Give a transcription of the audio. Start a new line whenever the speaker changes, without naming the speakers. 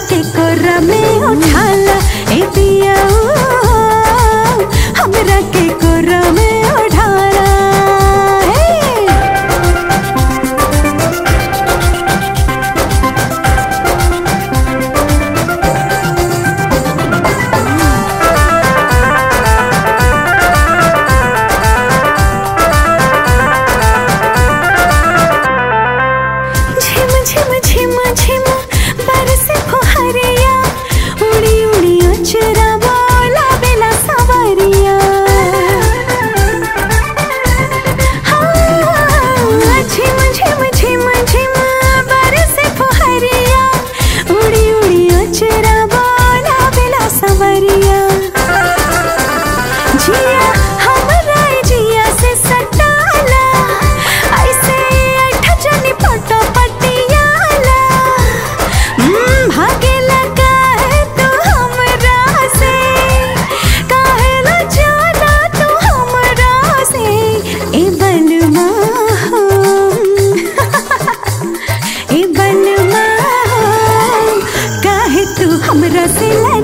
के कोरा में उठाला ए पिया हमरा के कोरा में उठाला झिम झिम झिम झिम बरसे फुहरिया उड़ी उड़ी अचरा बोला बेला सवरिया हाँ झिम झिम झिम झिम बरसे फुहरिया उड़ी उड़ी अचरा बोला बेला सवरिया जिया हमरा जिया से सटाला ऐसे ऐठा जनी पटो पटियाला भागेला काहे तू हमरा से काहेला जाना तू हमरा से ए बलमा ए बलमा काहे तू हमरा से